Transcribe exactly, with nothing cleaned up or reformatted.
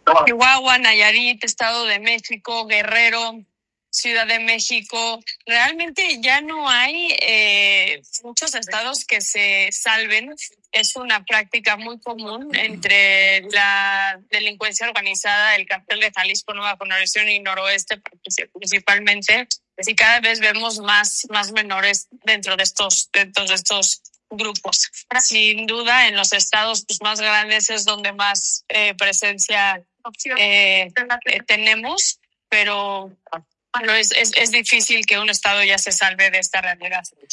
Chihuahua, Nayarit, Estado de México, Guerrero, Ciudad de México. Realmente ya no hay eh, muchos estados que se salven. Es una práctica muy común entre la delincuencia organizada, el cartel de Jalisco, Nueva Generación y Noroeste principalmente. Y cada vez vemos más, más menores dentro de estos, dentro de estos grupos. Sin duda, en los estados pues, más grandes es donde más eh, presencia eh, eh, tenemos, pero, pero es, es, es difícil que un estado ya se salve de esta realidad.